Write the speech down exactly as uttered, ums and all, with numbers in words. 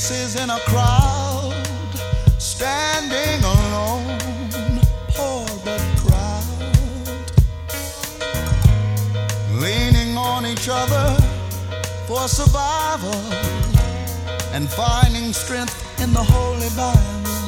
faces in a crowd, standing alone, poor but proud, leaning on each other for survival and finding strength in the Holy Bible.